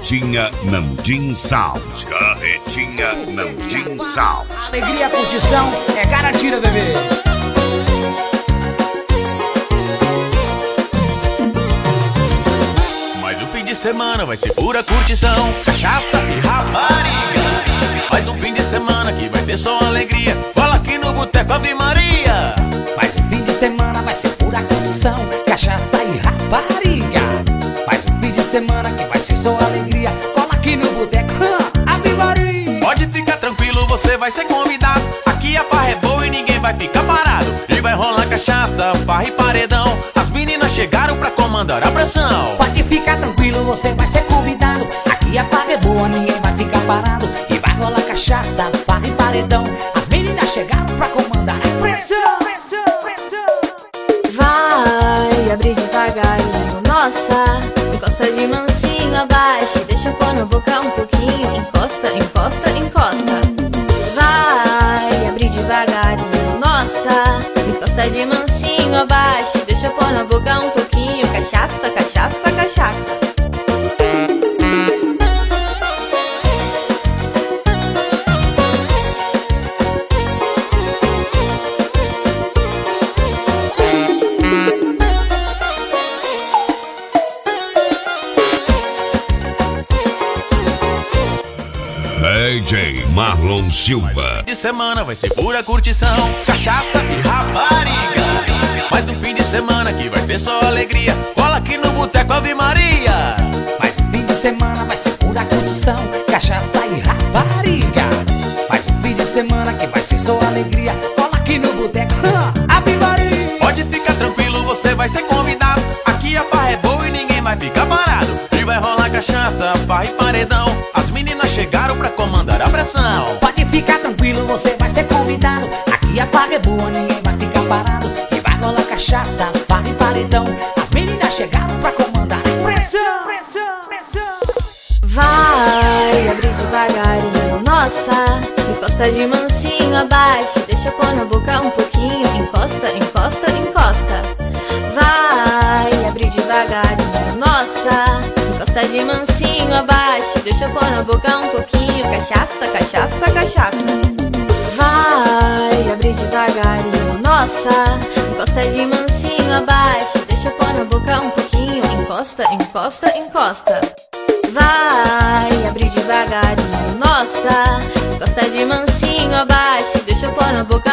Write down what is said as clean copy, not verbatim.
Carretinha Namdim Sound. Carretinha Namdim Sound. Alegria, curtição é garantida, bebê. Mas o fim de semana vai ser pura curtição, cachaça e rapariga. Mais um fim de semana que vai ser só alegria, cola aqui no Boteco Ave Maria. Mais um fim de semana vai ser pura curtição, cachaça e rapariga. Mais um fim de semana que vai ser só alegria, cola aqui no Boteco Ave Maria. Pode ficar tranquilo, você vai ser convidado. Aqui a farra é boa e ninguém vai ficar parado. E vai rolar cachaça, farra e paredão. As meninas chegaram pra comandar a pressão. Pode ficar tranquilo, você vai ser convidado. Aqui a farra é boa, ninguém vai ficar parado. E vai rolar cachaça, farra e paredão. As meninas chegaram pra comandar a pressão. Vai abrir devagarinho, nossa. Encosta de mansinho abaixo, deixa pôr na boca um pouquinho. Encosta, encosta, encosta. Vai abrir devagarinho, nossa. Encosta de mansinho abaixo, deixa pôr na boca um pouquinho. Cachaça, cachaça, cachaça. DJ Marlon Silva. De semana vai ser pura curtição, cachaça e rapariga. Mais um fim de semana que vai ser só alegria, cola aqui no Boteco Ave Maria. Mais um fim de semana vai ser pura curtição, cachaça e rapariga. Mais um fim de semana que vai ser só alegria, cola aqui no Boteco Ave Maria. Pode ficar tranquilo, você vai ser convidado. Aqui a farra é boa e ninguém vai ficar parado. E vai rolar cachaça, farra e paredão. As meninas chegaram pra comandar a pressão. Pode ficar tranquilo, você vai ser convidado. Aqui a farra é boa, ninguém vai ficar parado. E vai rolar cachaça, farra e paredão. As meninas chegaram pra comandar a pressão. Vai abrir devagarinho, nossa. Encosta de mansinho abaixo, deixa pôr na boca um pouquinho. Encosta, encosta, encosta. Vai abrir devagarinho, nossa. Encosta de mansinho abaixo, deixa pôr na boca um pouquinho. Cachaça, cachaça, cachaça. Vai abrir devagarinho, nossa. Encosta de mansinho abaixo, deixa pôr na boca um pouquinho. Encosta, encosta, encosta. Vai abrir devagarinho, nossa. Encosta de mansinho abaixo, deixa pôr na boca